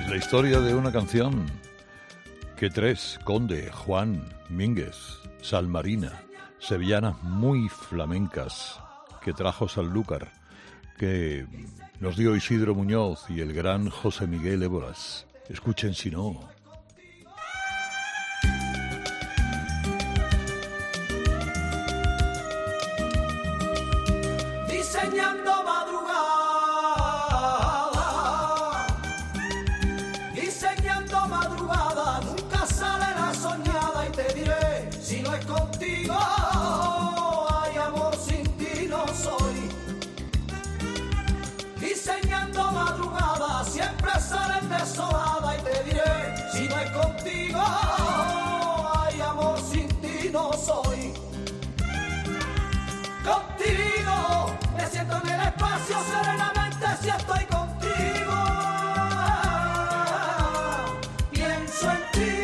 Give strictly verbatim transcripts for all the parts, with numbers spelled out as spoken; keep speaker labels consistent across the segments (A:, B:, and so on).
A: La historia de una canción que tres, Conde, Juan, Mínguez, Salmarina, sevillanas muy flamencas que trajo Sanlúcar, que nos dio Isidro Muñoz y el gran José Miguel Ébolas. Escuchen si no.
B: Diseñando madrugada, diseñando madrugada, nunca sale la soñada y te diré, si no es contigo, ay amor, sin ti no soy. Diseñando madrugada, siempre salen desolada y te diré, si no es contigo, ay amor, sin ti no soy. Contigo me siento en el espacio serenamente si estoy contigo. Pienso en ti.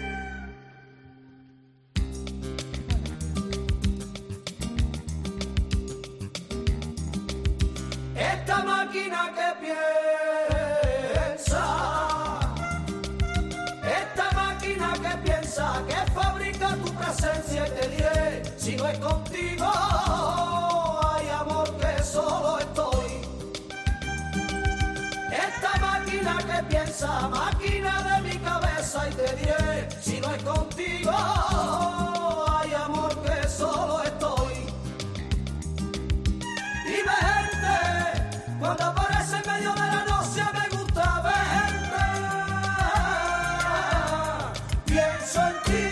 B: Esta máquina que piensa, esta máquina que piensa, que fabrica tu presencia y te diré, si no es contigo, ay amor, que solo estoy. Esta máquina que piensa, máquina de mi cabeza y te diré, si no es contigo, ay amor, que solo estoy. Y verte, cuando aparece en medio de la noche me gusta verte. Pienso en ti.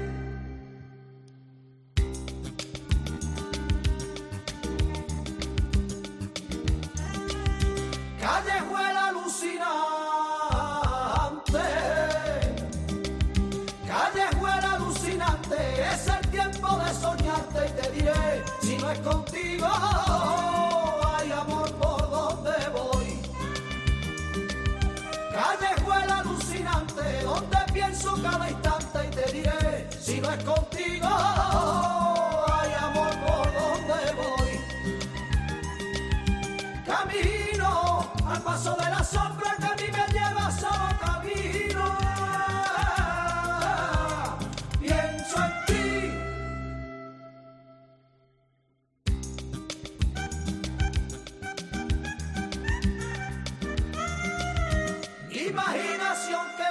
B: Callejuela alucinante, callejuela alucinante, es el tiempo de soñarte y te diré, si no es contigo, ay amor, ¿por dónde voy? Callejuela alucinante, donde pienso cada instante y te diré, si no es contigo, ay amor, ¿por dónde voy? Camino al paso de la sombra que a mí me lleva solo camino. Pienso en ti. Imaginación que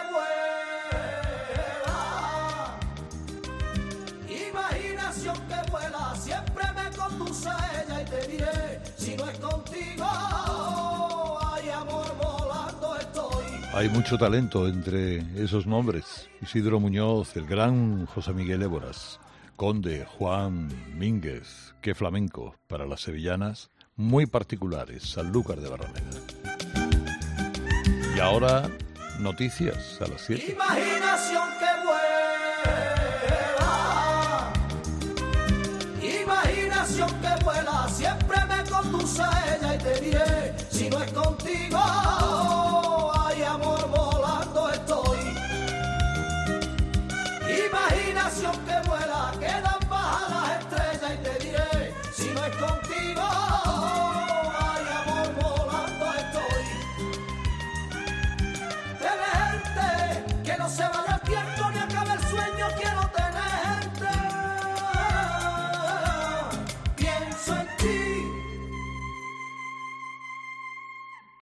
B: vuela, imaginación que vuela, siempre me conduce a ella y te diré, si no es contigo, ay amor, volando estoy.
A: Hay mucho talento entre esos nombres. Isidro Muñoz, el gran José Miguel Ébolas, Conde, Juan, Mínguez, qué flamenco para las sevillanas, muy particulares, Sanlúcar de Barrameda. Y ahora, noticias a las siete.
B: Imaginación que vuela, imaginación que vuela, siempre me conduce a ella y te diré, si no es contigo,